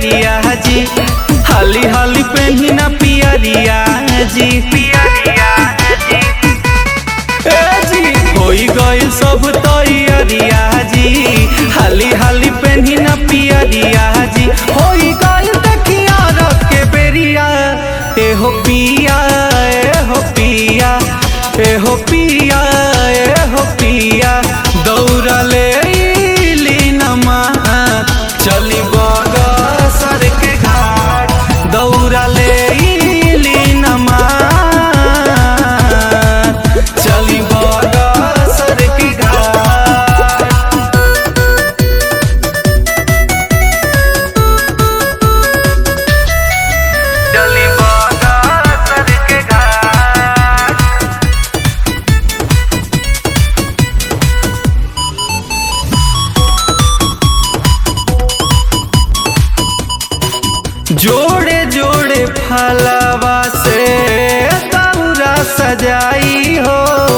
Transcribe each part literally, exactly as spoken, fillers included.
पियरिया जी, हाली हाली पहनी ना पियरिया जी, पियरिया जी। ए जी होई गइल सब तैयारिया जी, हाली हाली पहनी ना पियरिया जी, होई गइल देखिया रख के बेरिया। ए हो पिया ए हो पिया ए हो पिया ए हो पिया, दौड़ा ले लीनमा चली बगसर के घाट, दौड़ा ले लीनमा चली बगसर के घाट। चली बगसर के घाट। जोड़े जोड़े फलवा से दौरा सजाई हो,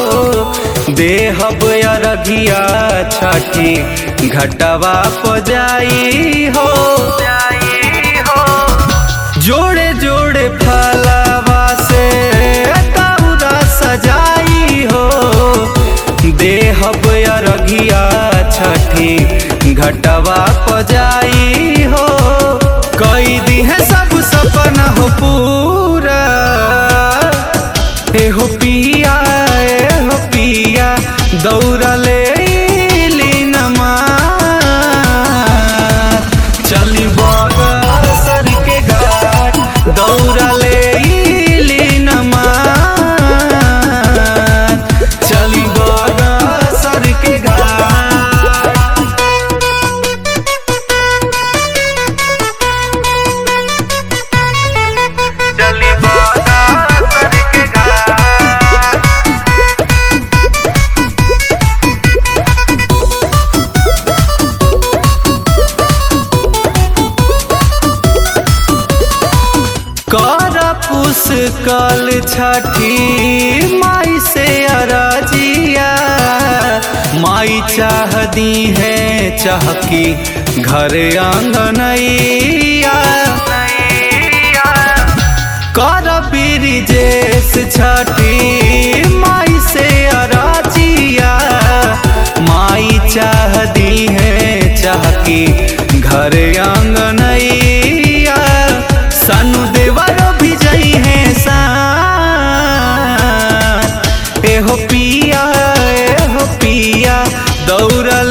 देहब अरघिया छठी घटवा पजाई हो। जोड़े जोड़े फलवा से दौरा सजाई हो, देहब अरघिया छठी घटवा पजाई हो। कई दी है सब सपना हो पूरा, ए हो पिया ए हो पिया, दौड़ा ले लीनमा चली बगसर के घाट, दौड़ा ले लीनमा चली बगसर के घाट। चली बगसर के घाट। कर पुष्कल छठी माई से अरजिया, माई चाह दी है चाहकी घर आंगनैया। कर ब्रिजेश छठी माई से अरजिया, माई चाह दी है चाहकी घर आंगनैया। सानू देवर भी जई है सा, ए हो पिया ए हो पिया, दौड़ा